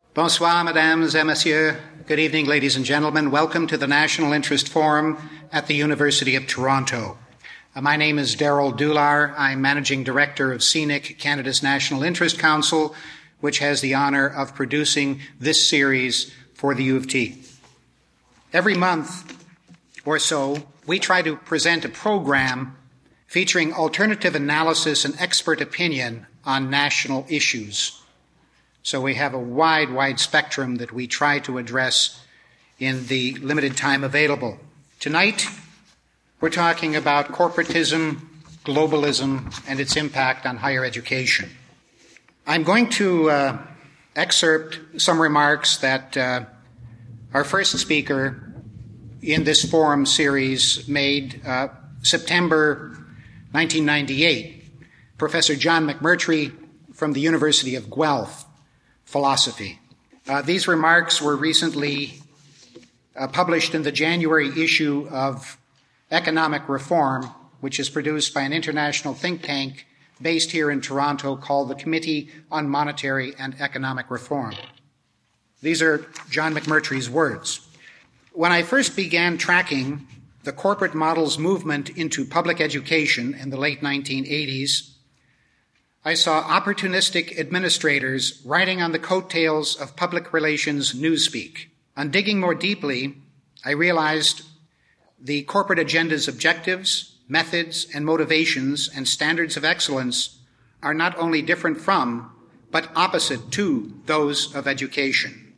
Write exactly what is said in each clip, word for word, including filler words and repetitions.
Bonsoir, mesdames et messieurs. Good evening, ladies and gentlemen. Welcome to the National Interest Forum at the University of Toronto. Uh, my name is Daryl Dular. I'm Managing Director of C N I C, Canada's National Interest Council, which has the honor of producing this series for the U of T. Every month or so, we try to present a program featuring alternative analysis and expert opinion on national issues. So we have a wide, wide spectrum that we try to address in the limited time available. Tonight, we're talking about corporatism, globalism, and its impact on higher education. I'm going to uh, excerpt some remarks that uh, our first speaker in this forum series made uh, September nineteen ninety-eight, Professor John McMurtry from the University of Guelph, philosophy. Uh, these remarks were recently uh, published in the January issue of Economic Reform, which is produced by an international think tank based here in Toronto called the Committee on Monetary and Economic Reform. These are John McMurtry's words. When I first began tracking the corporate model's movement into public education in the late nineteen eighties, I saw opportunistic administrators riding on the coattails of public relations newspeak. On digging more deeply, I realized the corporate agenda's objectives, methods, and motivations and standards of excellence are not only different from, but opposite to those of education.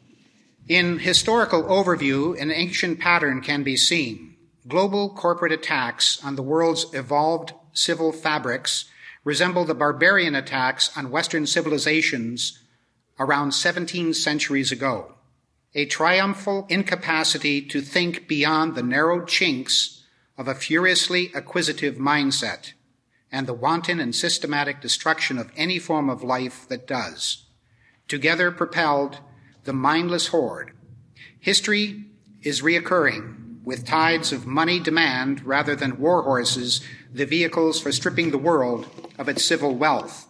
In historical overview, an ancient pattern can be seen. Global corporate attacks on the world's evolved civil fabrics resemble the barbarian attacks on Western civilizations around seventeen centuries ago. A triumphal incapacity to think beyond the narrow chinks of a furiously acquisitive mindset and the wanton and systematic destruction of any form of life that does, together propelled the mindless horde. History is reoccurring with tides of money demand rather than war horses, the vehicles for stripping the world of its civil wealth.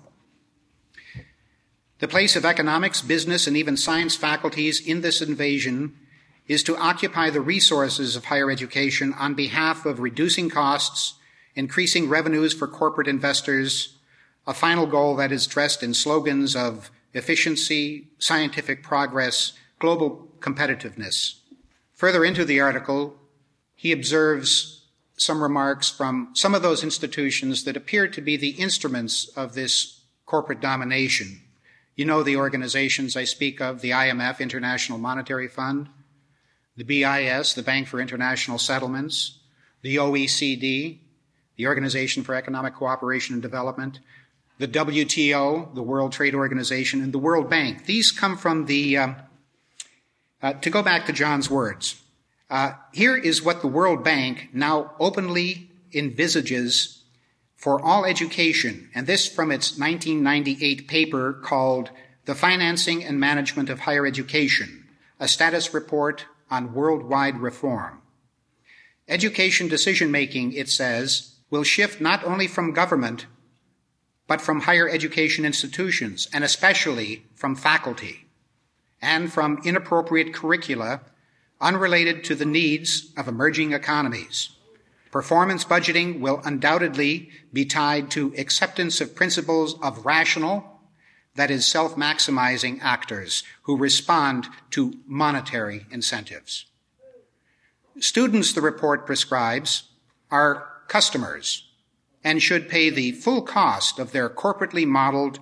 The place of economics, business, and even science faculties in this invasion is to occupy the resources of higher education on behalf of reducing costs, increasing revenues for corporate investors, a final goal that is dressed in slogans of efficiency, scientific progress, global competitiveness. Further into the article, he observes some remarks from some of those institutions that appear to be the instruments of this corporate domination. You know the organizations I speak of, the I M F, International Monetary Fund, the B I S, the Bank for International Settlements, the O E C D, the Organization for Economic Cooperation and Development, the W T O, the World Trade Organization, and the World Bank. These come from the, uh, uh, to go back to John's words, Uh, here is what the World Bank now openly envisages for all education, and this from its nineteen ninety-eight paper called The Financing and Management of Higher Education, a status report on worldwide reform. Education decision-making, it says, will shift not only from government, but from higher education institutions, and especially from faculty, and from inappropriate curricula unrelated to the needs of emerging economies. Performance budgeting will undoubtedly be tied to acceptance of principles of rational, that is, self-maximizing actors who respond to monetary incentives. Students, the report prescribes, are customers and should pay the full cost of their corporately modeled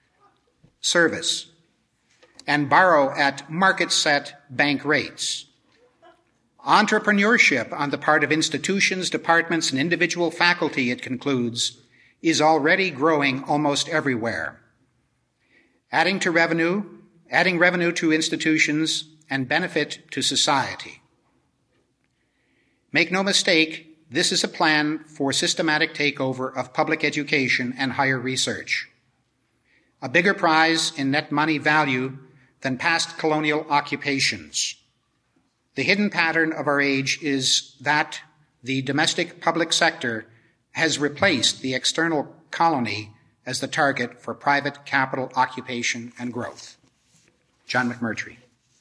service and borrow at market-set bank rates. Entrepreneurship on the part of institutions, departments, and individual faculty, it concludes, is already growing almost everywhere, adding to revenue, adding revenue to institutions and benefit to society. Make no mistake, this is a plan for systematic takeover of public education and higher research. A bigger prize in net money value than past colonial occupations. The hidden pattern of our age is that the domestic public sector has replaced the external colony as the target for private capital occupation and growth. John McMurtry.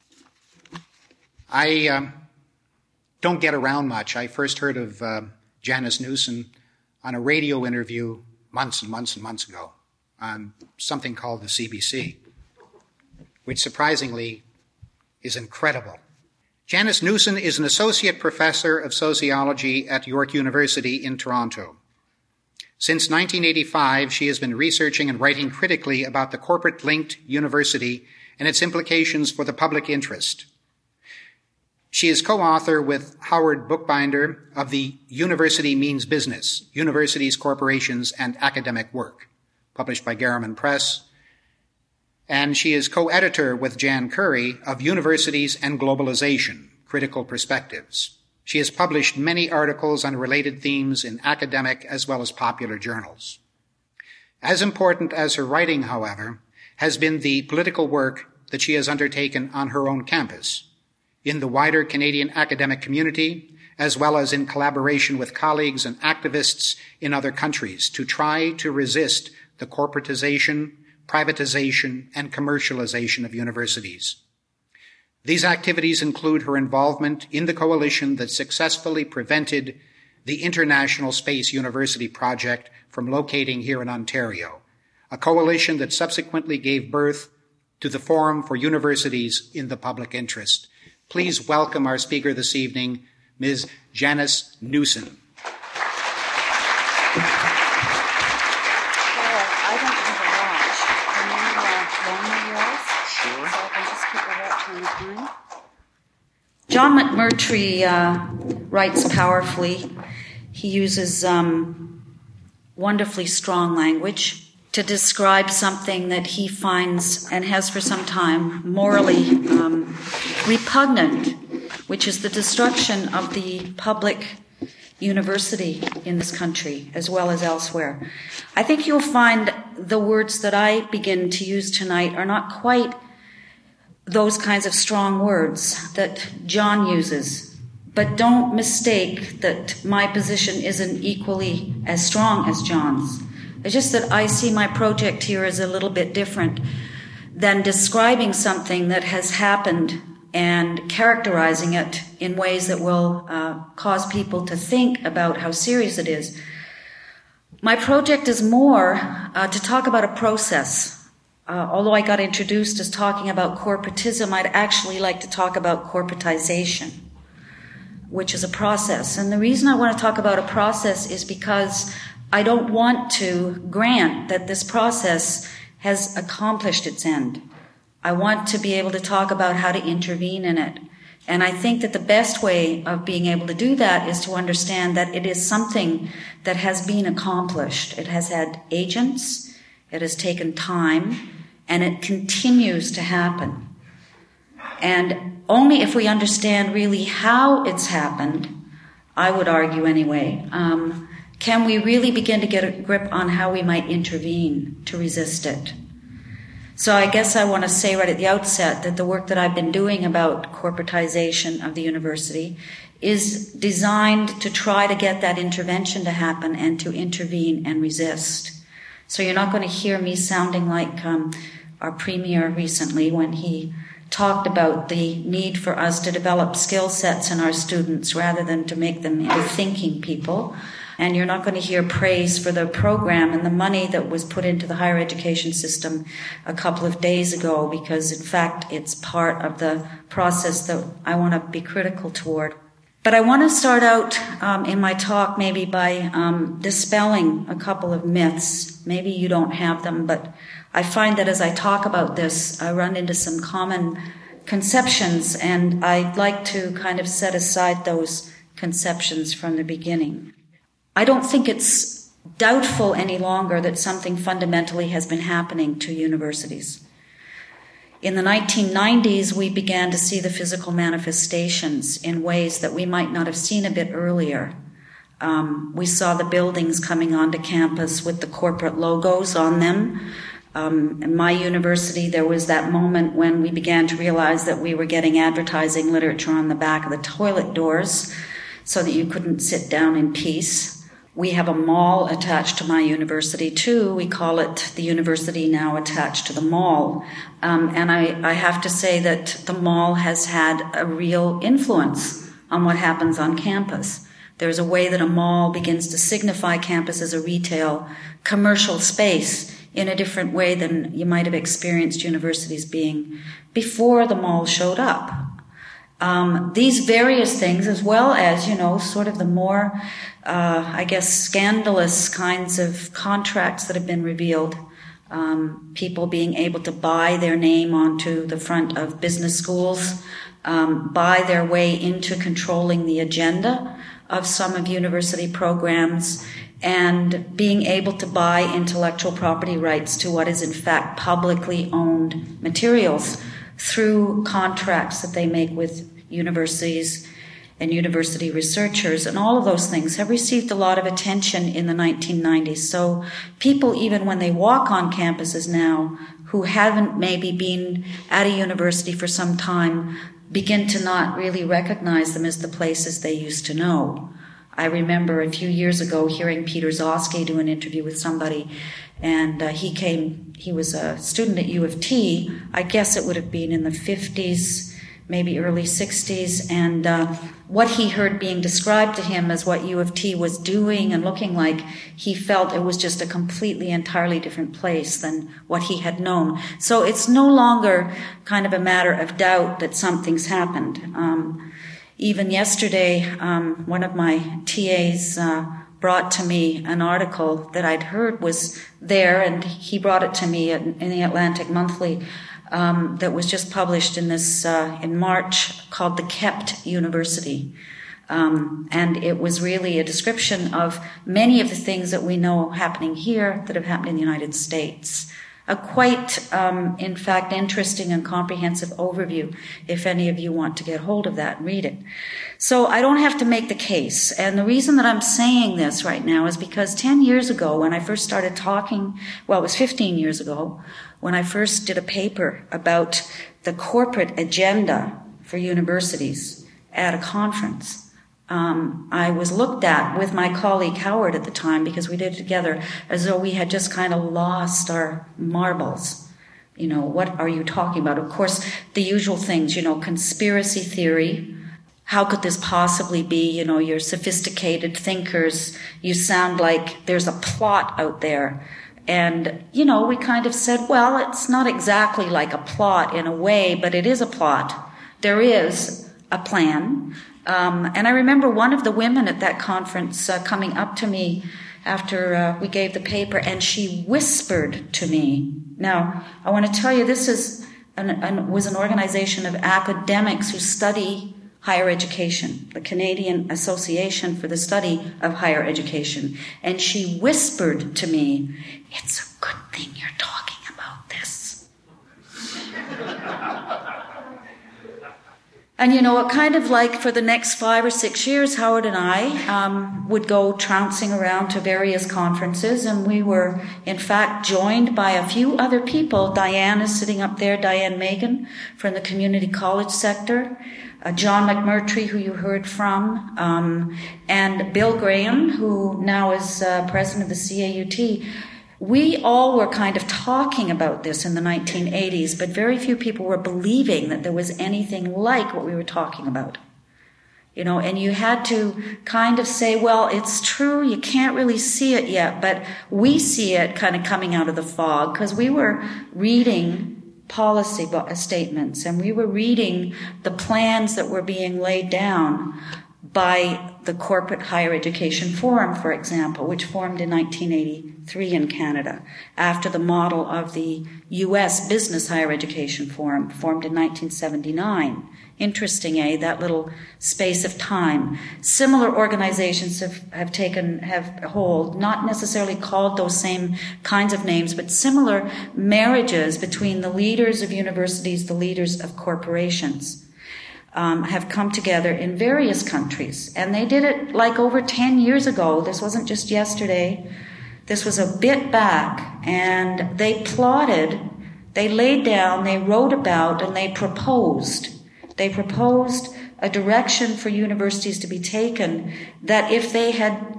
I um, don't get around much. I first heard of uh, Janice Newson on a radio interview months and months and months ago on something called the C B C, which surprisingly is incredible. Janice Newson is an associate professor of sociology at York University in Toronto. Since nineteen eighty-five, she has been researching and writing critically about the corporate-linked university and its implications for the public interest. She is co-author with Howard Bookbinder of The University Means Business, Universities, Corporations, and Academic Work, published by Garriman Press. And she is co-editor with Jan Curry of Universities and Globalization, Critical Perspectives. She has published many articles on related themes in academic as well as popular journals. As important as her writing, however, has been the political work that she has undertaken on her own campus, in the wider Canadian academic community, as well as in collaboration with colleagues and activists in other countries to try to resist the corporatization, privatization, and commercialization of universities. These activities include her involvement in the coalition that successfully prevented the International Space University project from locating here in Ontario, a coalition that subsequently gave birth to the Forum for Universities in the Public Interest. Please welcome our speaker this evening, Miz Janice Newson. John McMurtry uh, writes powerfully. He uses um, wonderfully strong language to describe something that he finds, and has for some time, morally um, repugnant, which is the destruction of the public university in this country, as well as elsewhere. I think you'll find the words that I begin to use tonight are not quite those kinds of strong words that John uses, but don't mistake that my position isn't equally as strong as John's. It's just that I see my project here as a little bit different than describing something that has happened and characterizing it in ways that will uh, cause people to think about how serious it is. My project is more uh, to talk about a process. Uh, although I got introduced as talking about corporatism, I'd actually like to talk about corporatization, which is a process. And the reason I want to talk about a process is because I don't want to grant that this process has accomplished its end. I want to be able to talk about how to intervene in it. And I think that the best way of being able to do that is to understand that it is something that has been accomplished. It has had agents, it has taken time, and it continues to happen. And only if we understand really how it's happened, I would argue anyway, um, can we really begin to get a grip on how we might intervene to resist it. So I guess I want to say right at the outset that the work that I've been doing about corporatization of the university is designed to try to get that intervention to happen and to intervene and resist. So you're not going to hear me sounding like um, our premier recently when he talked about the need for us to develop skill sets in our students rather than to make them into thinking people. And you're not going to hear praise for the program and the money that was put into the higher education system a couple of days ago, because in fact it's part of the process that I want to be critical toward. But I want to start out um, in my talk maybe by um, dispelling a couple of myths. Maybe you don't have them, but I find that as I talk about this, I run into some common conceptions, and I'd like to kind of set aside those conceptions from the beginning. I don't think it's doubtful any longer that something fundamentally has been happening to universities. In the nineteen nineties, we began to see the physical manifestations in ways that we might not have seen a bit earlier. Um, we saw the buildings coming onto campus with the corporate logos on them. Um, in my university, there was that moment when we began to realize that we were getting advertising literature on the back of the toilet doors so that you couldn't sit down in peace. We have a mall attached to my university too. We call it the university now attached to the mall. Um, and I, I have to say that the mall has had a real influence on what happens on campus. There's a way that a mall begins to signify campus as a retail, commercial space in a different way than you might have experienced universities being before the mall showed up. Um, these various things, as well as, you know, sort of the more, uh, I guess, scandalous kinds of contracts that have been revealed, um, people being able to buy their name onto the front of business schools, um, buy their way into controlling the agenda of some of university programs, and being able to buy intellectual property rights to what is in fact publicly owned materials through contracts that they make with universities and university researchers. And all of those things have received a lot of attention in the nineteen nineties. So people, even when they walk on campuses now, who haven't maybe been at a university for some time, begin to not really recognize them as the places they used to know. I remember a few years ago hearing Peter Zosky do an interview with somebody, and uh, he came, he was a student at U of T. I guess it would have been in the fifties, maybe early sixties, and uh, what he heard being described to him as what U of T was doing and looking like, he felt it was just a completely, entirely different place than what he had known. So it's no longer kind of a matter of doubt that something's happened. Um, even yesterday, um, one of my T As uh, brought to me an article that I'd heard was there, and he brought it to me in, in the Atlantic Monthly, Um, that was just published in this uh, in March, called The Kept University. Um, and it was really a description of many of the things that we know happening here that have happened in the United States. A quite, um, in fact, interesting and comprehensive overview, if any of you want to get hold of that and read it. So I don't have to make the case. And the reason that I'm saying this right now is because ten years ago, when I first started talking, well, it was fifteen years ago, when I first did a paper about the corporate agenda for universities at a conference, um, I was looked at with my colleague Howard at the time, because we did it together, as though we had just kind of lost our marbles. You know, what are you talking about? Of course, the usual things, you know, conspiracy theory. How could this possibly be? You know, you're sophisticated thinkers. You sound like there's a plot out there. And, you know, we kind of said, well, it's not exactly like a plot in a way, but it is a plot. There is a plan. Um, and I remember one of the women at that conference uh, coming up to me after uh, we gave the paper, and she whispered to me. Now, I want to tell you, this is an, an, was an organization of academics who study higher education, the Canadian Association for the Study of Higher Education. And she whispered to me, "It's a good thing you're talking about this." And, you know, it kind of like for the next five or six years, Howard and I um, would go trouncing around to various conferences, and we were, in fact, joined by a few other people. Diane is sitting up there, Diane Megan, from the community college sector, uh, John McMurtry, who you heard from, um, and Bill Graham, who now is uh, president of the C A U T. We all were kind of talking about this in the nineteen eighties, but very few people were believing that there was anything like what we were talking about. You know, and you had to kind of say, well, it's true, you can't really see it yet, but we see it kind of coming out of the fog, because we were reading policy statements, and we were reading the plans that were being laid down by the Corporate Higher Education Forum, for example, which formed in nineteen eighty-three in Canada, after the model of the U S Business Higher Education Forum, formed in nineteen seventy-nine. Interesting, eh? That little space of time. Similar organizations have, have taken, have hold, not necessarily called those same kinds of names, but similar marriages between the leaders of universities, the leaders of corporations. Um, have come together in various countries. And they did it like over ten years ago. This wasn't just yesterday. This was a bit back. And they plotted, they laid down, they wrote about, and they proposed. They proposed a direction for universities to be taken that if they had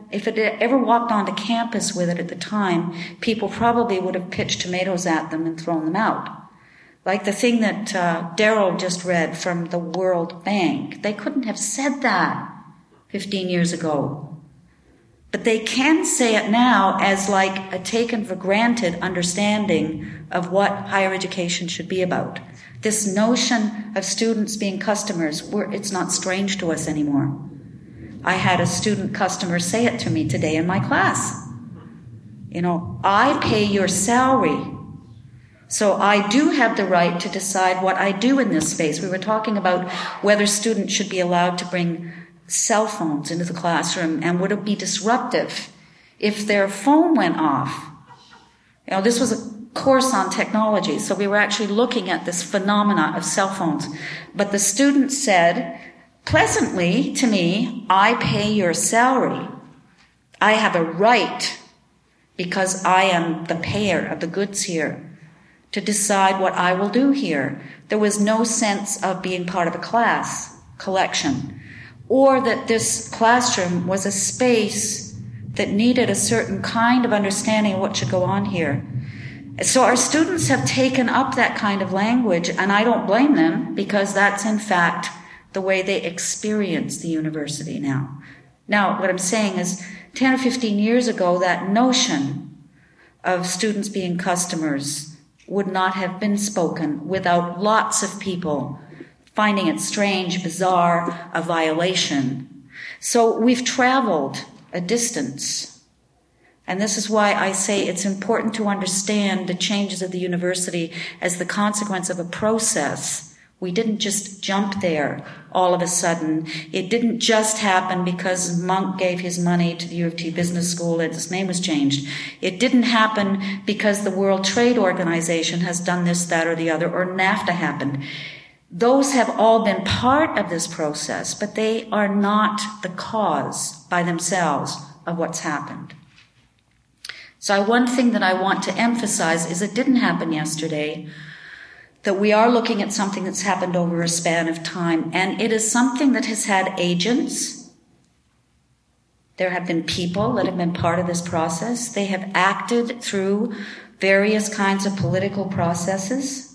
if it had ever walked onto campus with it at the time, people probably would have pitched tomatoes at them and thrown them out. Like the thing that uh, Daryl just read from the World Bank. They couldn't have said that fifteen years ago. But they can say it now as like a taken for granted understanding of what higher education should be about. This notion of students being customers, we're, it's not strange to us anymore. I had a student customer say it to me today in my class. You know, I pay your salary, so I do have the right to decide what I do in this space. We were talking about whether students should be allowed to bring cell phones into the classroom, and would it be disruptive if their phone went off? You know, this was a course on technology, so we were actually looking at this phenomena of cell phones. But the student said, pleasantly to me, I pay your salary. I have a right, because I am the payer of the goods here, to decide what I will do here. There was no sense of being part of a class collection, or that this classroom was a space that needed a certain kind of understanding of what should go on here. So our students have taken up that kind of language, and I don't blame them, because that's in fact the way they experience the university now. Now, what I'm saying is, ten or fifteen years ago, that notion of students being customers would not have been spoken without lots of people finding it strange, bizarre, a violation. So we've traveled a distance. And this is why I say it's important to understand the changes of the university as the consequence of a process. We didn't just jump there all of a sudden. It didn't just happen because Monk gave his money to the U of T Business School and his name was changed. It didn't happen because the World Trade Organization has done this, that, or the other, or NAFTA happened. Those have all been part of this process, but they are not the cause by themselves of what's happened. So one thing that I want to emphasize is it didn't happen yesterday, that we are looking at something that's happened over a span of time, and it is something that has had agents. There have been people that have been part of this process. They have acted through various kinds of political processes.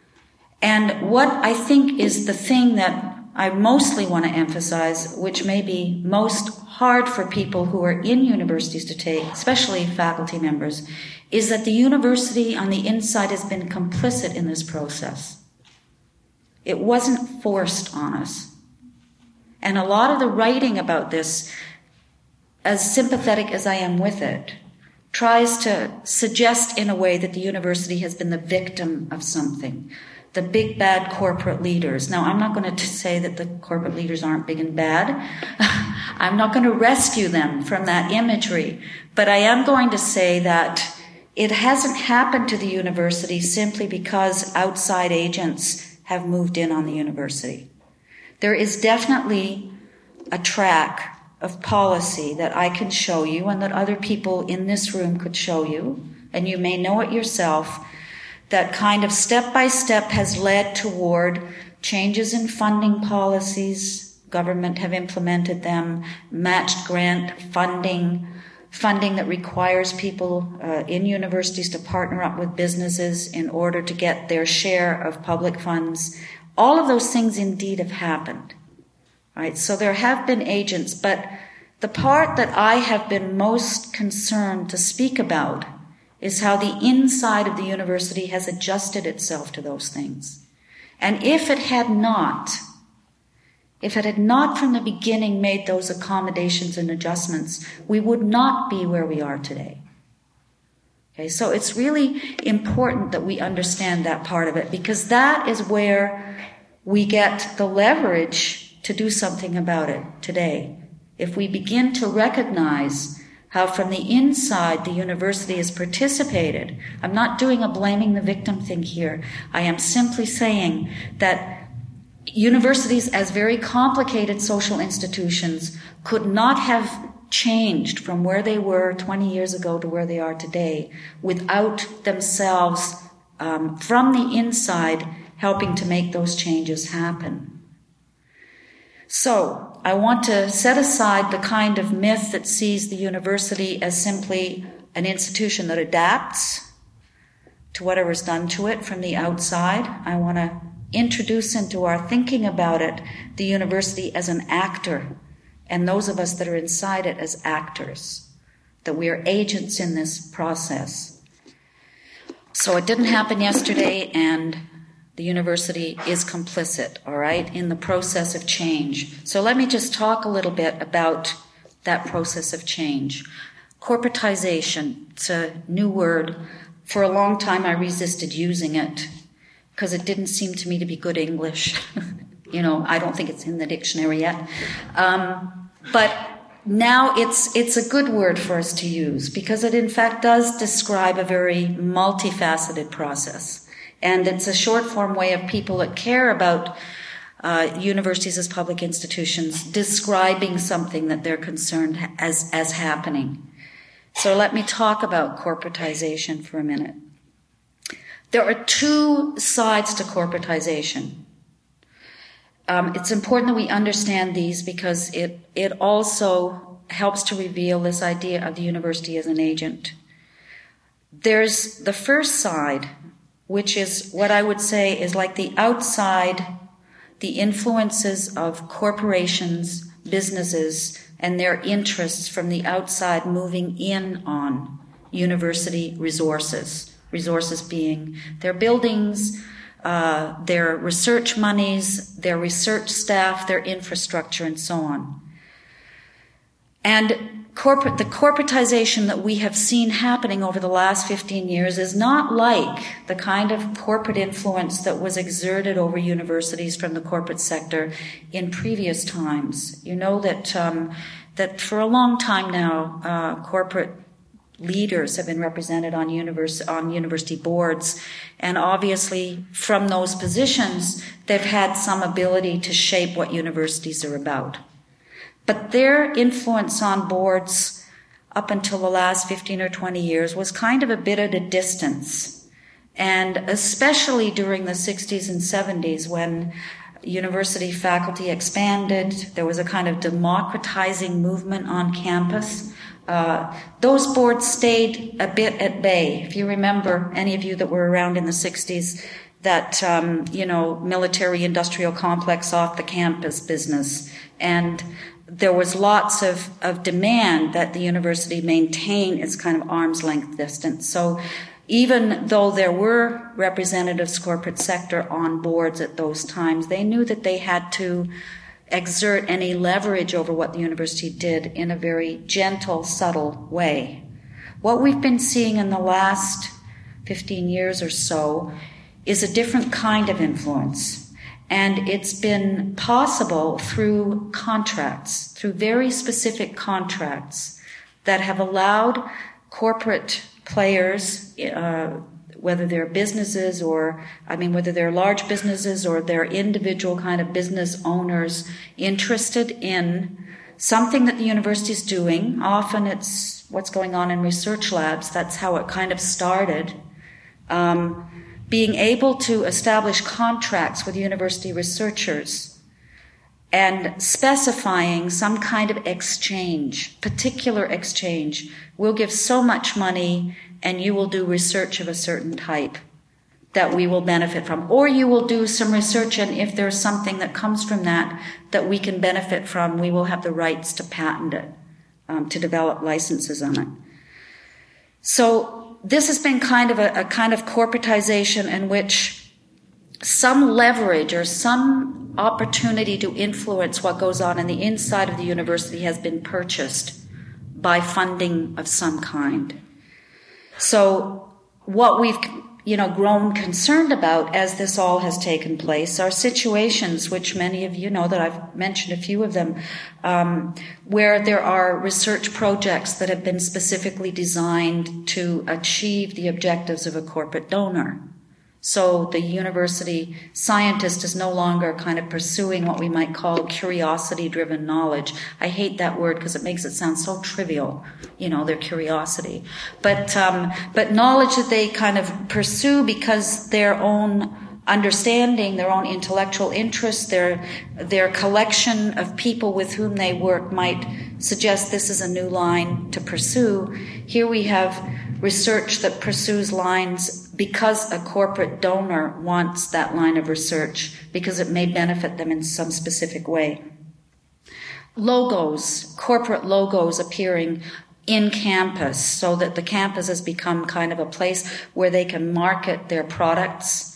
And what I think is the thing that I mostly want to emphasize, which may be most hard for people who are in universities to take, especially faculty members, is that the university on the inside has been complicit in this process. It wasn't forced on us. And a lot of the writing about this, as sympathetic as I am with it, tries to suggest in a way that the university has been the victim of something. The big bad corporate leaders. Now, I'm not going to say that the corporate leaders aren't big and bad. I'm not going to rescue them from that imagery. But I am going to say that it hasn't happened to the university simply because outside agents have moved in on the university. There is definitely a track of policy that I can show you and that other people in this room could show you, and you may know it yourself, that kind of step-by-step has led toward changes in funding policies. Government have implemented them, matched grant funding, funding that requires people uh, in universities to partner up with businesses in order to get their share of public funds. All of those things indeed have happened. Right? So there have been agents, but the part that I have been most concerned to speak about is how the inside of the university has adjusted itself to those things. And if it had not, if it had not from the beginning made those accommodations and adjustments, we would not be where we are today. Okay, so it's really important that we understand that part of it, because that is where we get the leverage to do something about it today. If we begin to recognize how from the inside the university has participated. I'm not doing a blaming the victim thing here. I am simply saying that universities, as very complicated social institutions, could not have changed from where they were twenty years ago to where they are today without themselves, um, from the inside, helping to make those changes happen. So, I want to set aside the kind of myth that sees the university as simply an institution that adapts to whatever's done to it from the outside. I want to introduce into our thinking about it the university as an actor, and those of us that are inside it as actors, that we are agents in this process. So it didn't happen yesterday, and the university is complicit, all right, in the process of change. So let me just talk a little bit about that process of change. Corporatization, it's a new word. For a long time I resisted using it because it didn't seem to me to be good English. You know, I don't think it's in the dictionary yet. Um, but now it's it's a good word for us to use because it in fact does describe a very multifaceted process. And it's a short form way of people that care about uh, universities as public institutions describing something that they're concerned as, as happening. So let me talk about corporatization for a minute. There are two sides to corporatization. Um, it's important that we understand these because it, it also helps to reveal this idea of the university as an agent. There's the first side, which is what I would say is like the outside, the influences of corporations, businesses, and their interests from the outside moving in on university resources. Resources being their buildings, uh, their research monies, their research staff, their infrastructure, and so on. And corporate, the corporatization that we have seen happening over the last fifteen years is not like the kind of corporate influence that was exerted over universities from the corporate sector in previous times. You know that um, that for a long time now, uh, corporate leaders have been represented on, univers- on university boards, and obviously from those positions, they've had some ability to shape what universities are about. But their influence on boards up until the last fifteen or twenty years was kind of a bit at a distance. And especially during the sixties and seventies when university faculty expanded, there was a kind of democratizing movement on campus. Uh, those boards stayed a bit at bay. If you remember, any of you that were around in the sixties, that, um, you know, military-industrial complex off the campus business. And there was lots of, of demand that the university maintain its kind of arm's length distance. So even though there were representatives corporate sector on boards at those times, they knew that they had to exert any leverage over what the university did in a very gentle, subtle way. What we've been seeing in the last fifteen years or so is a different kind of influence. And it's been possible through contracts, through very specific contracts that have allowed corporate players, uh, whether they're businesses or, I mean, whether they're large businesses or they're individual kind of business owners interested in something that the university is doing. Often it's what's going on in research labs. That's how it kind of started. Um, being able to establish contracts with university researchers and specifying some kind of exchange, particular exchange. We'll give so much money and you will do research of a certain type that we will benefit from. Or you will do some research, and if there's something that comes from that that we can benefit from, we will have the rights to patent it, um, to develop licenses on it. So this has been kind of a, a kind of corporatization in which some leverage or some opportunity to influence what goes on in the inside of the university has been purchased by funding of some kind. So what we've, you know, grown concerned about as this all has taken place are situations, which many of you know that I've mentioned a few of them, um, where there are research projects that have been specifically designed to achieve the objectives of a corporate donor. So the university scientist is no longer kind of pursuing what we might call curiosity-driven knowledge. I hate that word because it makes it sound so trivial, you know, their curiosity. But um, but knowledge that they kind of pursue because their own understanding, their own intellectual interests, their their collection of people with whom they work might suggest this is a new line to pursue. Here we have research that pursues lines because a corporate donor wants that line of research, because it may benefit them in some specific way. Logos, corporate logos appearing in campus, so that the campus has become kind of a place where they can market their products.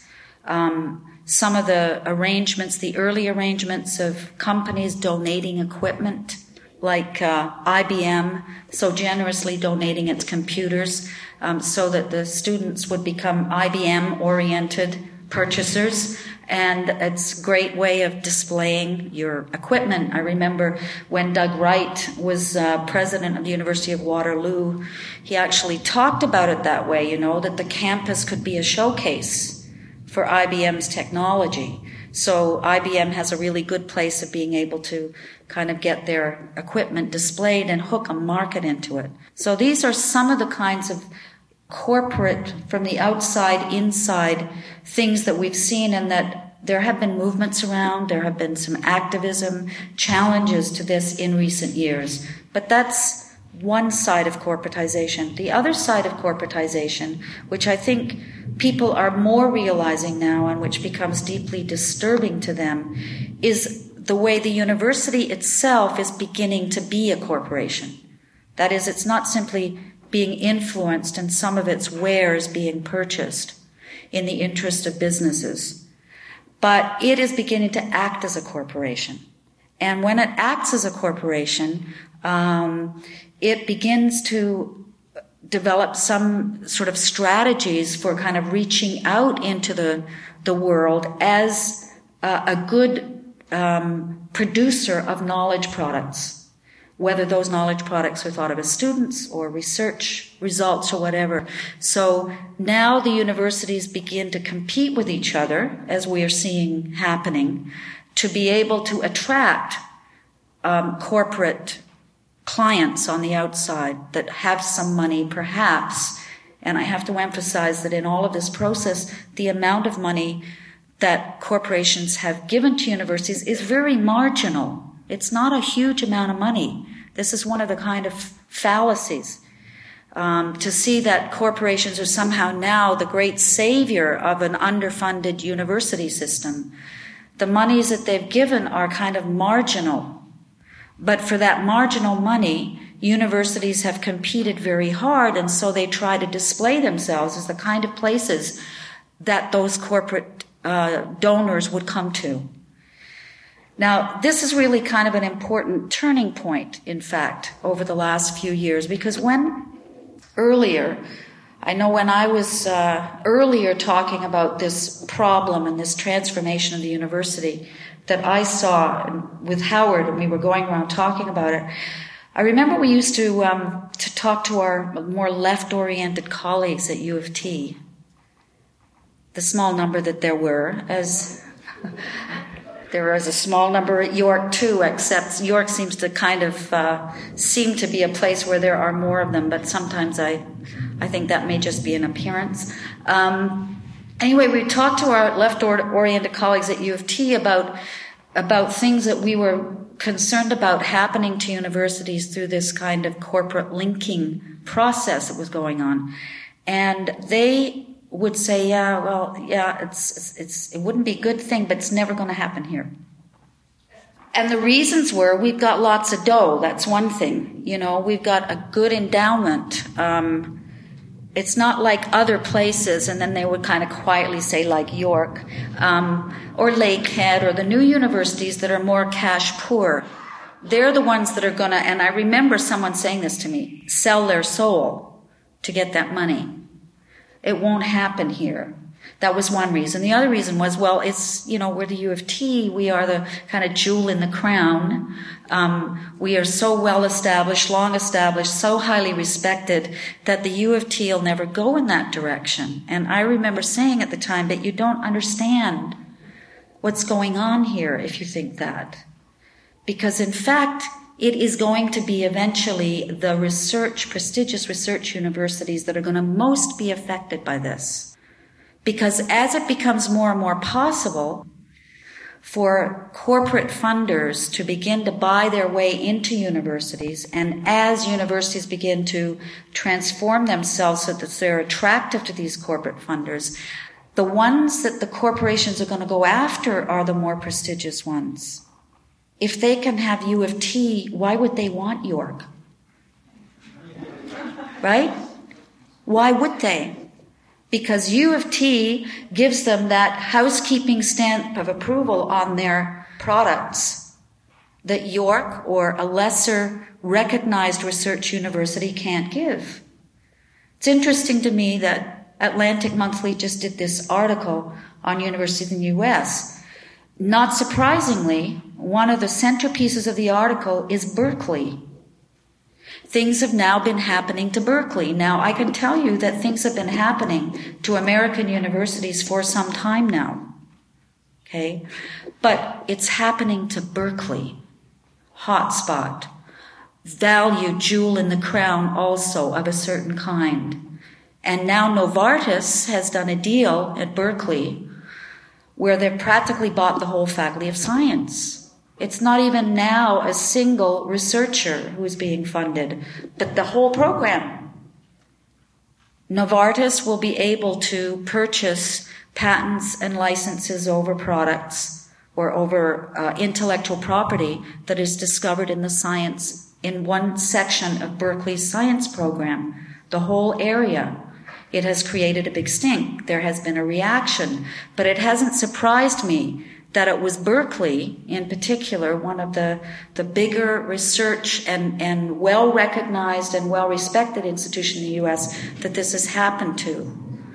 Um, some of the arrangements, the early arrangements of companies donating equipment, like uh, I B M, so generously donating its computers, um, so that the students would become I B M-oriented purchasers. And it's a great way of displaying your equipment. I remember when Doug Wright was uh, president of the University of Waterloo, he actually talked about it that way, you know, that the campus could be a showcase for I B M's technology. So I B M has a really good place of being able to kind of get their equipment displayed and hook a market into it. So these are some of the kinds of corporate, from the outside, inside things that we've seen, and that there have been movements around, there have been some activism, challenges to this in recent years. But that's one side of corporatization. The other side of corporatization, which I think people are more realizing now and which becomes deeply disturbing to them, is the way the university itself is beginning to be a corporation. That is, it's not simply being influenced and some of its wares being purchased in the interest of businesses, but it is beginning to act as a corporation. And when it acts as a corporation, um, it begins to develop some sort of strategies for kind of reaching out into the, the world as a, a good um, producer of knowledge products, whether those knowledge products are thought of as students or research results or whatever. So now the universities begin to compete with each other, as we are seeing happening, to be able to attract um, corporate clients on the outside that have some money, perhaps. And I have to emphasize that in all of this process, the amount of money that corporations have given to universities is very marginal. It's not a huge amount of money. This is one of the kind of fallacies. Um, to see that corporations are somehow now the great savior of an underfunded university system. The monies that they've given are kind of marginal. But for that marginal money, universities have competed very hard, and so they try to display themselves as the kind of places that those corporate uh, donors would come to. Now, this is really kind of an important turning point, in fact, over the last few years, because when earlier, I know when I was uh, earlier talking about this problem and this transformation of the university that I saw with Howard, and we were going around talking about it, I remember we used to um, to talk to our more left-oriented colleagues at U of T, the small number that there were, as there is a small number at York too, except York seems to kind of uh, seem to be a place where there are more of them, but sometimes I, I think that may just be an appearance. Um, anyway, we talked to our left-oriented colleagues at U of T about about things that we were concerned about happening to universities through this kind of corporate linking process that was going on, and they would say, yeah, well, yeah, it's, it's, it's, it wouldn't be a good thing, but it's never going to happen here. And the reasons were, we've got lots of dough. That's one thing. You know, we've got a good endowment. Um, it's not like other places, and then they would kind of quietly say like York, um, or Lakehead, or the new universities that are more cash poor. They're the ones that are going to, and I remember someone saying this to me, sell their soul to get that money. It won't happen here. That was one reason. The other reason was, well, it's, you know, we're the U of T. We are the kind of jewel in the crown. Um, we are so well established, long established, so highly respected that the U of T will never go in that direction. And I remember saying at the time that you don't understand what's going on here if you think that. Because in fact, it is going to be eventually the research, prestigious research universities that are going to most be affected by this. Because as it becomes more and more possible for corporate funders to begin to buy their way into universities, and as universities begin to transform themselves so that they're attractive to these corporate funders, the ones that the corporations are going to go after are the more prestigious ones. If they can have U of T, why would they want York? Right? Why would they? Because U of T gives them that housekeeping stamp of approval on their products that York or a lesser recognized research university can't give. It's interesting to me that Atlantic Monthly just did this article on universities in the U S. Not surprisingly, one of the centerpieces of the article is Berkeley. Things have now been happening to Berkeley. Now, I can tell you that things have been happening to American universities for some time now. Okay? But it's happening to Berkeley. Hotspot. Value, jewel in the crown also of a certain kind. And now Novartis has done a deal at Berkeley where they've practically bought the whole Faculty of Science. It's not even now a single researcher who is being funded, but the whole program. Novartis will be able to purchase patents and licenses over products or over uh, intellectual property that is discovered in the science in one section of Berkeley's science program, the whole area. It has created a big stink. There has been a reaction, but it hasn't surprised me that it was Berkeley, in particular, one of the, the bigger research and, and well-recognized and well-respected institution in the U S, that this has happened to.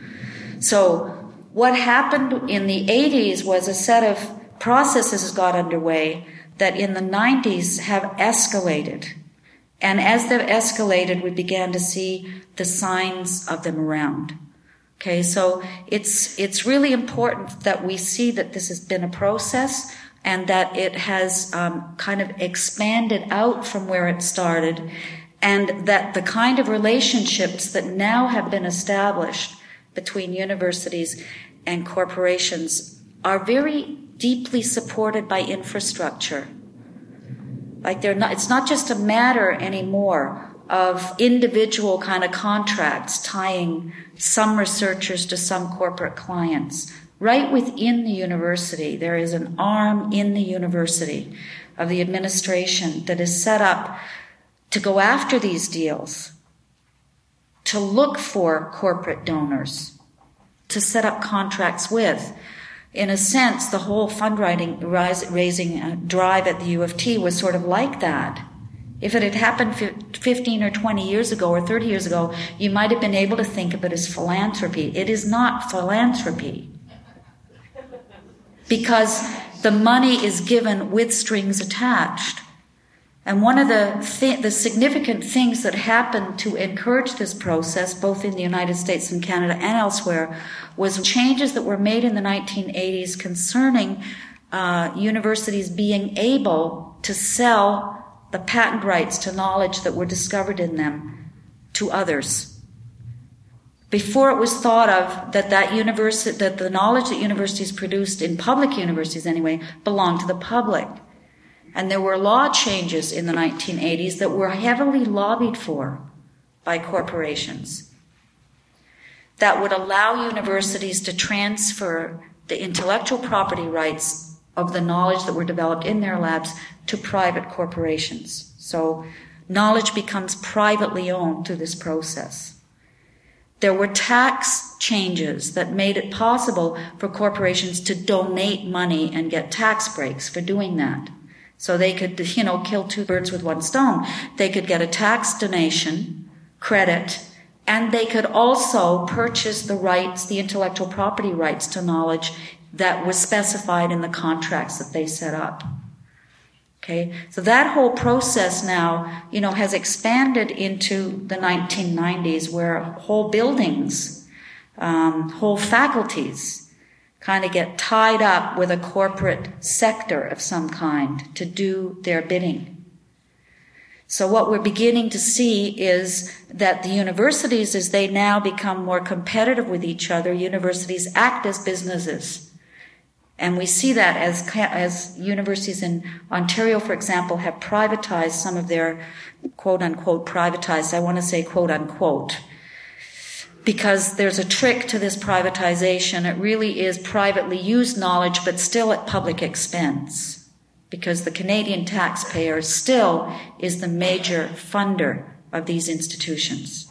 So what happened in the eighties was a set of processes got underway that in the nineties have escalated. And as they've escalated, we began to see the signs of them around. Okay, so it's it's really important that we see that this has been a process and that it has um, kind of expanded out from where it started, and that the kind of relationships that now have been established between universities and corporations are very deeply supported by infrastructure. Like they're not, it's not just a matter anymore of individual kind of contracts tying some researchers to some corporate clients. Right within the university, there is an arm in the university of the administration that is set up to go after these deals, to look for corporate donors, to set up contracts with. In a sense, the whole fundraising raising drive at the U of T was sort of like that. If it had happened fifteen or twenty years ago or thirty years ago, you might have been able to think of it as philanthropy. It is not philanthropy. Because the money is given with strings attached. And one of the th- the significant things that happened to encourage this process, both in the United States and Canada and elsewhere, was changes that were made in the nineteen eighties concerning uh, universities being able to sell the patent rights to knowledge that were discovered in them to others. Before it was thought of that that university, that the knowledge that universities produced, in public universities anyway, belonged to the public. And there were law changes in the nineteen eighties that were heavily lobbied for by corporations that would allow universities to transfer the intellectual property rights of the knowledge that were developed in their labs to private corporations. So knowledge becomes privately owned through this process. There were tax changes that made it possible for corporations to donate money and get tax breaks for doing that. So they could, you know, kill two birds with one stone. They could get a tax donation, credit, and they could also purchase the rights, the intellectual property rights to knowledge that was specified in the contracts that they set up. Okay, so that whole process now, you know, has expanded into the nineteen nineties, where whole buildings, um, whole faculties kind of get tied up with a corporate sector of some kind to do their bidding. So what we're beginning to see is that the universities, as they now become more competitive with each other, universities act as businesses. And we see that as as universities in Ontario, for example, have privatized some of their quote-unquote privatized, I want to say quote-unquote, because there's a trick to this privatization. It really is privately used knowledge, but still at public expense, because the Canadian taxpayer still is the major funder of these institutions.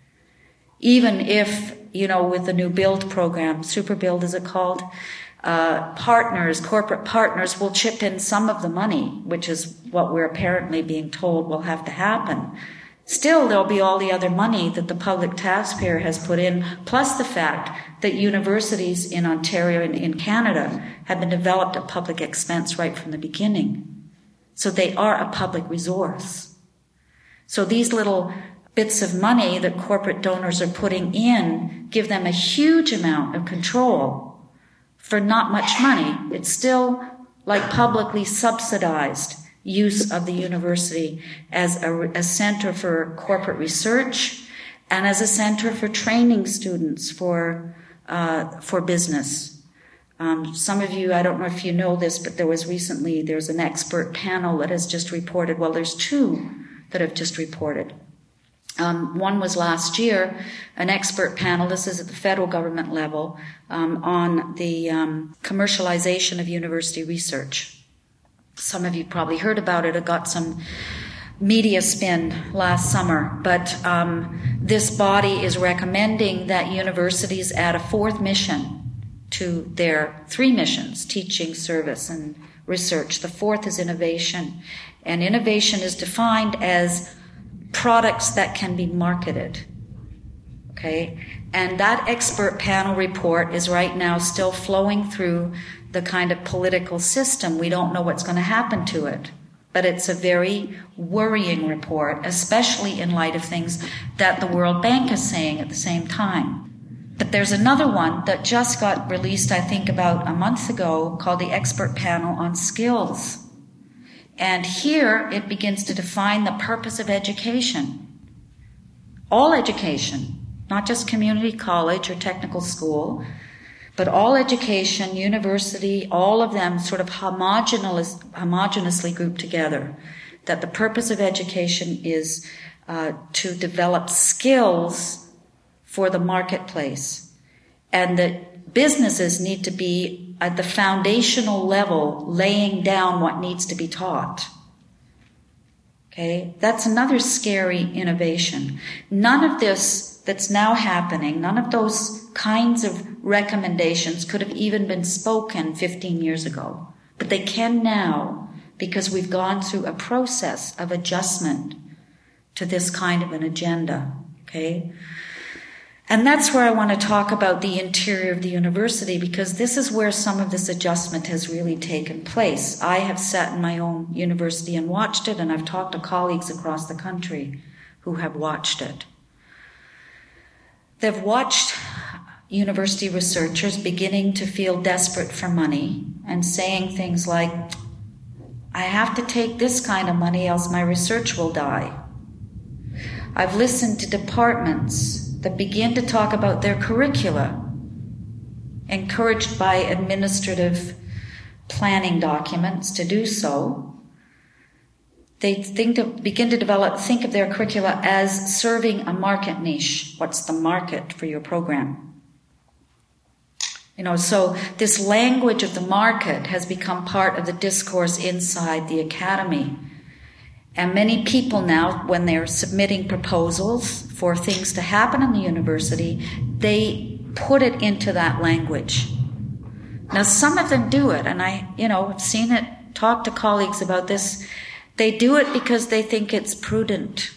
Even if, you know, with the new BUILD program, Super BUILD is it called, uh, partners, corporate partners will chip in some of the money, which is what we're apparently being told will have to happen. Still, there'll be all the other money that the public taxpayer has put in, plus the fact that universities in Ontario and in Canada have been developed at public expense right from the beginning. So they are a public resource. So these little bits of money that corporate donors are putting in give them a huge amount of control for not much money. It's still like publicly subsidized use of the university as a, a center for corporate research and as a center for training students for uh, for business. Um, some of you, I don't know if you know this, but there was recently, there's an expert panel that has just reported, well, there's two that have just reported. Um, one was last year, an expert panel, this is at the federal government level, um, on the um, commercialization of university research. Some of you probably heard about it. It got some media spin last summer. But um, this body is recommending that universities add a fourth mission to their three missions, teaching, service, and research. The fourth is innovation. And innovation is defined as products that can be marketed. Okay? And that expert panel report is right now still flowing through the kind of political system. We don't know what's going to happen to it. But it's a very worrying report, especially in light of things that the World Bank is saying at the same time. But there's another one that just got released, I think, about a month ago, called the Expert Panel on Skills. And here it begins to define the purpose of education. All education, not just community college or technical school, but all education, university, all of them sort of homogeneous, homogeneously grouped together. That the purpose of education is uh, to develop skills for the marketplace. And that businesses need to be at the foundational level laying down what needs to be taught. Okay? That's another scary innovation. None of this that's now happening, none of those kinds of recommendations could have even been spoken fifteen years ago. But they can now, because we've gone through a process of adjustment to this kind of an agenda. Okay? And that's where I want to talk about the interior of the university, because this is where some of this adjustment has really taken place. I have sat in my own university and watched it, and I've talked to colleagues across the country who have watched it. They've watched university researchers beginning to feel desperate for money and saying things like, I have to take this kind of money else my research will die. I've listened to departments that begin to talk about their curricula, encouraged by administrative planning documents to do so. They think to begin to develop, think of their curricula as serving a market niche. What's the market for your program? You know, so this language of the market has become part of the discourse inside the academy. And many people now, when they're submitting proposals for things to happen in the university, they put it into that language. Now, some of them do it, and I, you know, have seen it, talked to colleagues about this. They do it because they think it's prudent,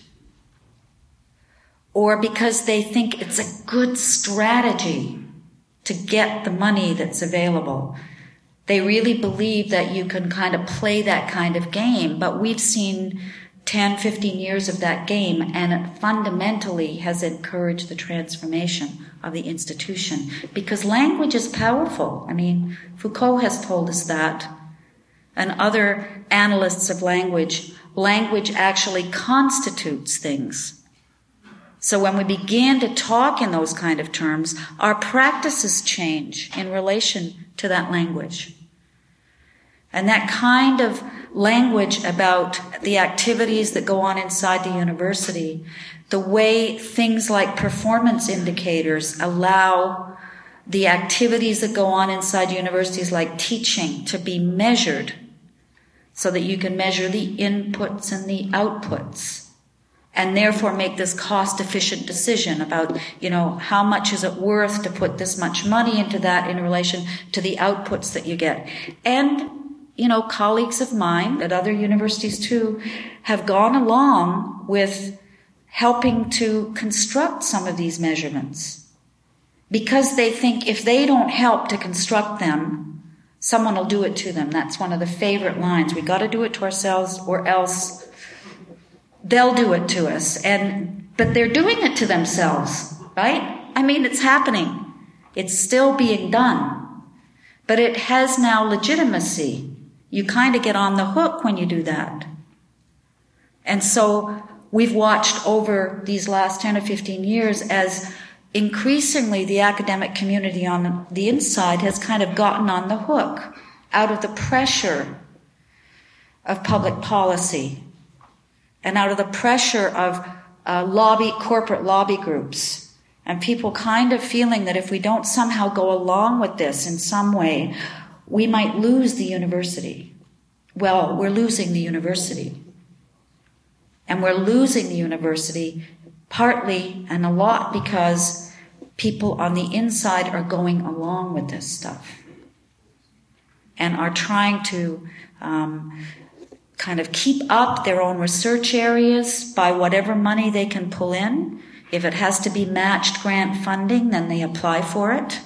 or because they think it's a good strategy to get the money that's available. They really believe that you can kind of play that kind of game, but we've seen ten, fifteen years of that game, and it fundamentally has encouraged the transformation of the institution, because language is powerful. I mean, Foucault has told us that. and other analysts of language, language actually constitutes things. So when we begin to talk in those kind of terms, our practices change in relation to that language. And that kind of language about the activities that go on inside the university, the way things like performance indicators allow the activities that go on inside universities like teaching to be measured so that you can measure the inputs and the outputs and therefore make this cost-efficient decision about, you know, how much is it worth to put this much money into that in relation to the outputs that you get. And, you know, colleagues of mine at other universities too have gone along with helping to construct some of these measurements because they think if they don't help to construct them, someone will do it to them. That's one of the favorite lines. We got to do it to ourselves or else they'll do it to us. And but they're doing it to themselves, right? I mean, it's happening. It's still being done. But it has now legitimacy. You kind of get on the hook when you do that. And so we've watched over these last ten or fifteen years as increasingly the academic community on the inside has kind of gotten on the hook out of the pressure of public policy and out of the pressure of uh, lobby, corporate lobby groups, and people kind of feeling that if we don't somehow go along with this in some way, we might lose the university. Well, we're losing the university. And we're losing the university partly and a lot because people on the inside are going along with this stuff and are trying to um, kind of keep up their own research areas by whatever money they can pull in. If it has to be matched grant funding, then they apply for it.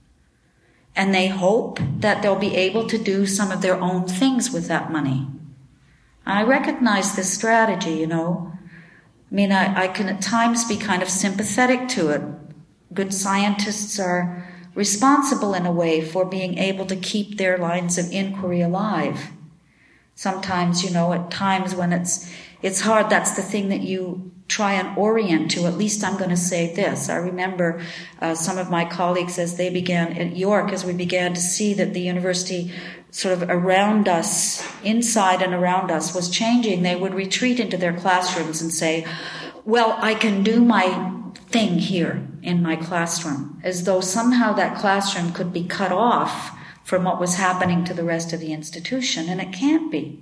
And they hope that they'll be able to do some of their own things with that money. I recognize this strategy, you know. I mean, I, I can at times be kind of sympathetic to it. Good scientists are responsible in a way for being able to keep their lines of inquiry alive. Sometimes, you know, at times when it's it's hard, that's the thing that you try and orient to. At least I'm going to say this. I remember uh, some of my colleagues as they began at York, as we began to see that the university sort of around us, inside and around us, was changing. They would retreat into their classrooms and say, well, I can do my thing here in my classroom, as though somehow that classroom could be cut off from what was happening to the rest of the institution, and it can't be.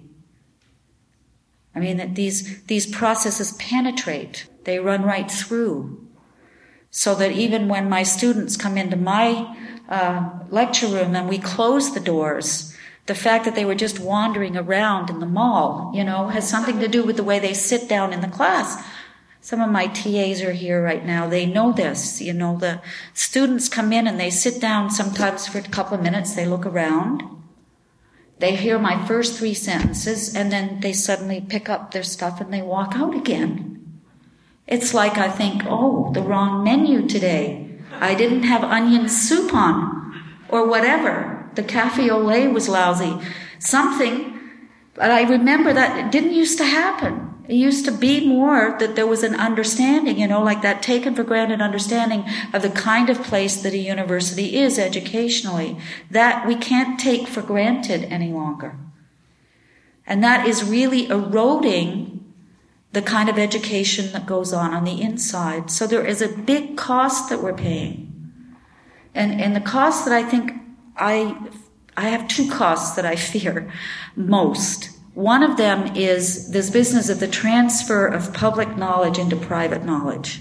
I mean, that these these processes penetrate. They run right through. So that even when my students come into my uh, lecture room and we close the doors, the fact that they were just wandering around in the mall, you know, has something to do with the way they sit down in the class. Some of my T As are here right now. They know this. You know, the students come in and they sit down sometimes for a couple of minutes. They look around. They hear my first three sentences, and then they suddenly pick up their stuff and they walk out again. It's like I think, oh, the wrong menu today. I didn't have onion soup on, or whatever. The cafe au lait was lousy. Something, but I remember that it didn't used to happen. It used to be more that there was an understanding, you know, like that taken for granted understanding of the kind of place that a university is educationally, that we can't take for granted any longer. And that is really eroding the kind of education that goes on on the inside. So there is a big cost that we're paying. And, and the cost that I think I, I have two costs that I fear most. One of them is this business of the transfer of public knowledge into private knowledge.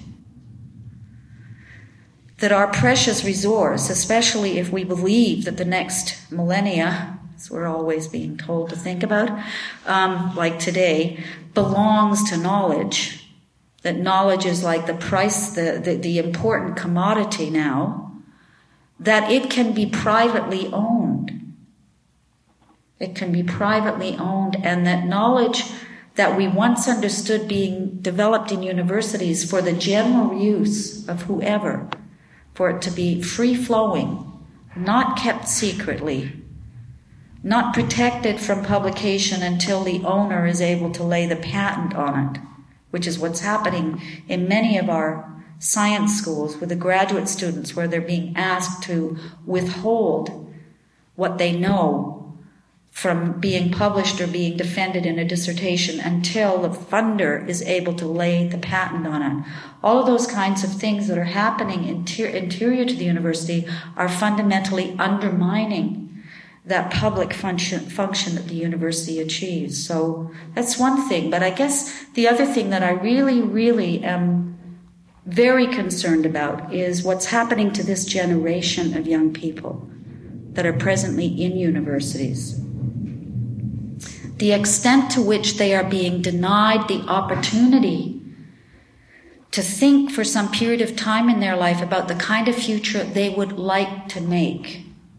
That our precious resource, especially if we believe that the next millennia, as we're always being told to think about, um, like today, belongs to knowledge. That knowledge is like the price, the, the, the important commodity now, that it can be privately owned. It can be privately owned, and that knowledge that we once understood being developed in universities for the general use of whoever, for it to be free-flowing, not kept secretly, not protected from publication until the owner is able to lay the patent on it, which is what's happening in many of our science schools with the graduate students, where they're being asked to withhold what they know from being published or being defended in a dissertation until the funder is able to lay the patent on it. All of those kinds of things that are happening inter- interior to the university are fundamentally undermining that public function, function that the university achieves. So that's one thing. But I guess the other thing that I really, really am very concerned about is what's happening to this generation of young people that are presently in universities. The extent to which they are being denied the opportunity to think for some period of time in their life about the kind of future they would like to make.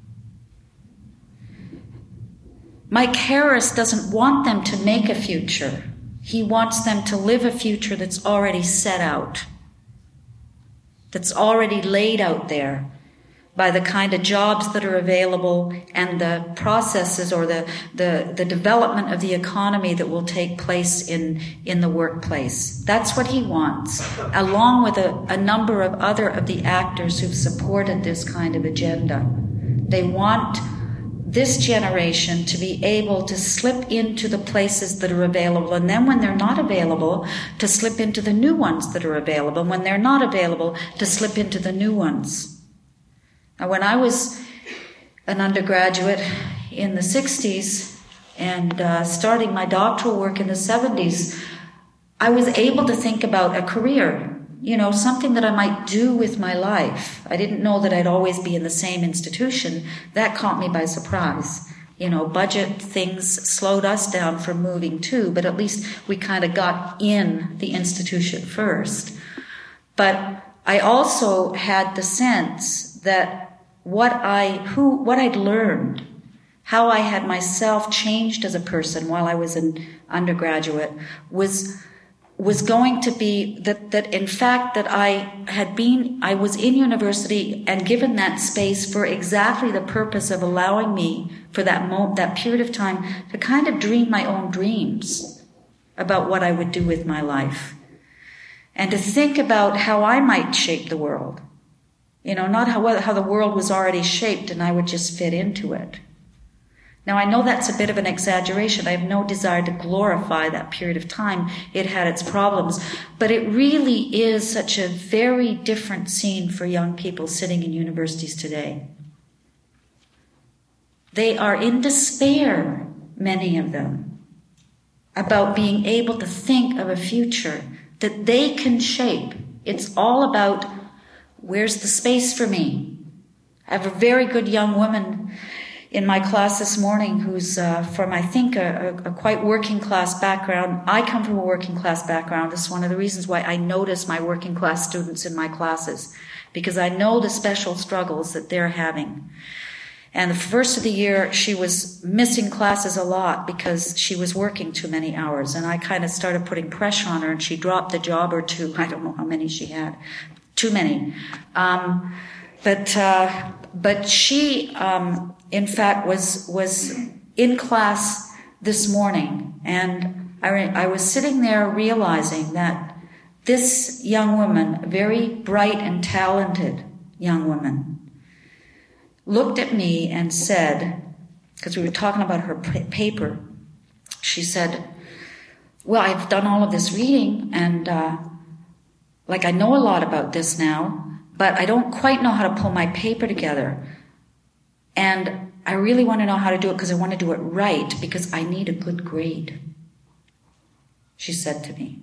Mike Harris doesn't want them to make a future. He wants them to live a future that's already set out, that's already laid out there by the kind of jobs that are available and the processes or the, the, the development of the economy that will take place in, in the workplace. That's what he wants, along with a, a number of other of the actors who've supported this kind of agenda. They want this generation to be able to slip into the places that are available, and then when they're not available, to slip into the new ones that are available, and when they're not available, to slip into the new ones. Now, when I was an undergraduate in the sixties and uh, starting my doctoral work in the seventies, I was able to think about a career, you know, something that I might do with my life. I didn't know that I'd always be in the same institution. That caught me by surprise. You know, budget things slowed us down from moving too, but at least we kind of got in the institution first. But I also had the sense that what I, who, what I'd learned, how I had myself changed as a person while I was an undergraduate was was going to be that, that in fact that I had been, I was in university and given that space for exactly the purpose of allowing me for that moment, that period of time to kind of dream my own dreams about what I would do with my life and to think about how I might shape the world. You know, not how, how the world was already shaped and I would just fit into it. Now, I know that's a bit of an exaggeration. I have no desire to glorify that period of time. It had its problems. But it really is such a very different scene for young people sitting in universities today. They are in despair, many of them, about being able to think of a future that they can shape. It's all about, where's the space for me? I have a very good young woman in my class this morning who's uh, from, I think, a, a, a quite working class background. I come from a working class background. This is one of the reasons why I notice my working class students in my classes, because I know the special struggles that they're having. And the first of the year, she was missing classes a lot because she was working too many hours. And I kind of started putting pressure on her, and she dropped a job or two. I don't know how many she had. Too many. Um, but uh, but she... Um, in fact, was was in class this morning, and I, I was sitting there realizing that this young woman, a very bright and talented young woman, looked at me and said, because we were talking about her paper, she said, well, I've done all of this reading, and uh, like I know a lot about this now, but I don't quite know how to pull my paper together. And I really want to know how to do it because I want to do it right because I need a good grade, she said to me.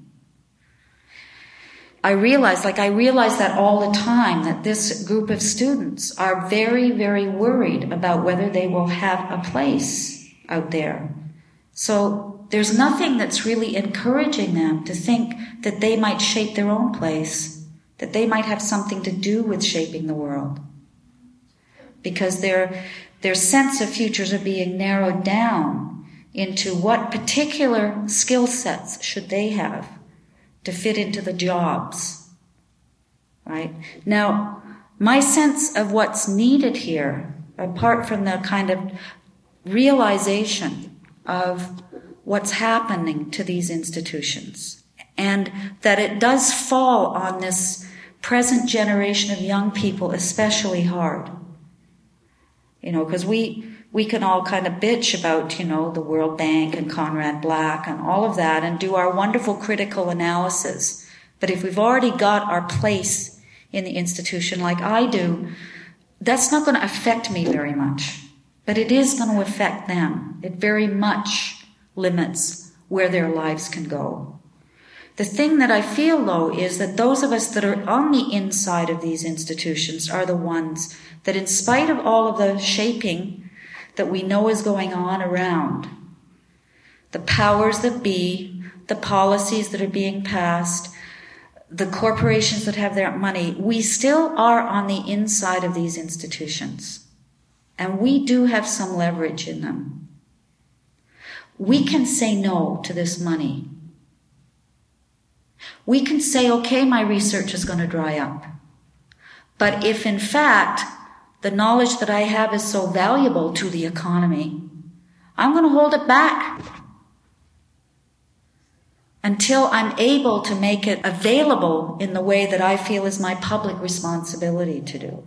I realized, like I realized that all the time, that this group of students are very, very worried about whether they will have a place out there. So there's nothing that's really encouraging them to think that they might shape their own place, that they might have something to do with shaping the world. Because their their sense of futures are being narrowed down into what particular skill sets should they have to fit into the jobs, right? Now, my sense of what's needed here, apart from the kind of realization of what's happening to these institutions, and that it does fall on this present generation of young people especially hard. You know, because we we can all kind of bitch about, you know, the World Bank and Conrad Black and all of that and do our wonderful critical analysis. But if we've already got our place in the institution like I do, that's not going to affect me very much. But it is going to affect them. It very much limits where their lives can go. The thing that I feel, though, is that those of us that are on the inside of these institutions are the ones that, in spite of all of the shaping that we know is going on around, the powers that be, the policies that are being passed, the corporations that have their money, we still are on the inside of these institutions. And we do have some leverage in them. We can say no to this money. We can say, okay, my research is going to dry up. But if in fact the knowledge that I have is so valuable to the economy, I'm going to hold it back until I'm able to make it available in the way that I feel is my public responsibility to do.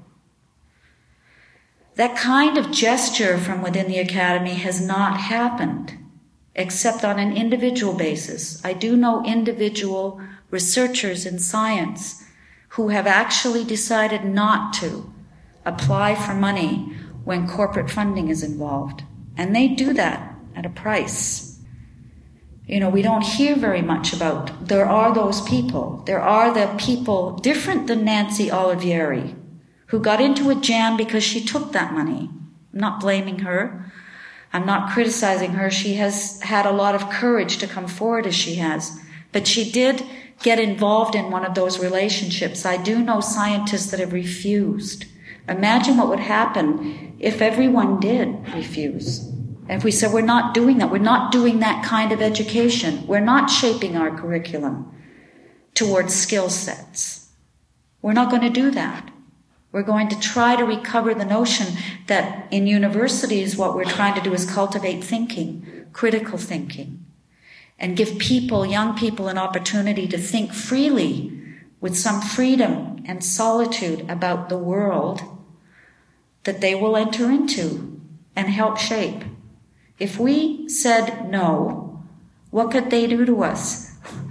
That kind of gesture from within the academy has not happened, except on an individual basis. I do know individual researchers in science who have actually decided not to apply for money when corporate funding is involved. And they do that at a price. You know, we don't hear very much about, there are those people. There are the people different than Nancy Olivieri, who got into a jam because she took that money. I'm not blaming her. I'm not criticizing her. She has had a lot of courage to come forward as she has. But she did get involved in one of those relationships. I do know scientists that have refused. Imagine what would happen if everyone did refuse. If we said, we're not doing that. We're not doing that kind of education. We're not shaping our curriculum towards skill sets. We're not going to do that. We're going to try to recover the notion that in universities what we're trying to do is cultivate thinking, critical thinking, and give people, young people, an opportunity to think freely with some freedom and solitude about the world that they will enter into and help shape. If we said no, what could they do to us?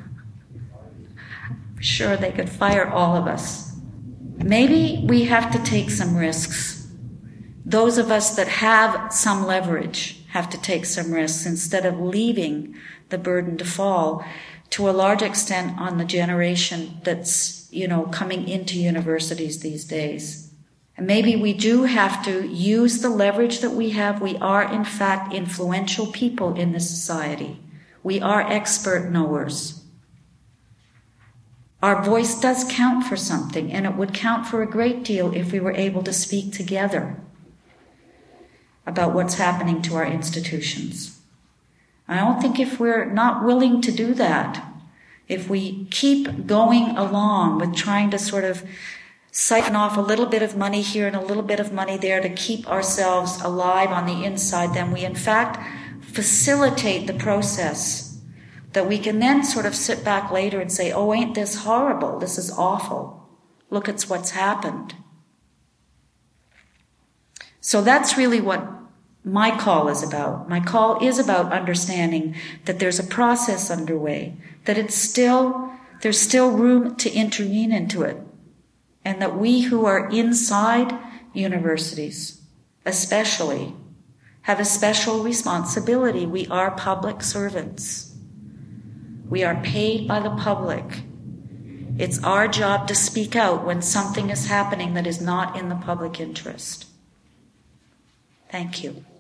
Sure, they could fire all of us. Maybe we have to take some risks. Those of us that have some leverage have to take some risks instead of leaving the burden to fall to a large extent on the generation that's, you know, coming into universities these days. And maybe we do have to use the leverage that we have. We are, in fact, influential people in this society. We are expert knowers. Our voice does count for something, and it would count for a great deal if we were able to speak together about what's happening to our institutions. I don't think if we're not willing to do that, if we keep going along with trying to sort of siphon off a little bit of money here and a little bit of money there to keep ourselves alive on the inside, then we in fact facilitate the process that we can then sort of sit back later and say, oh, ain't this horrible? This is awful. Look at what's happened. So that's really what my call is about. My call is about understanding that there's a process underway, that it's still, there's still room to intervene into it. And that we who are inside universities, especially, have a special responsibility. We are public servants. We are paid by the public. It's our job to speak out when something is happening that is not in the public interest. Thank you.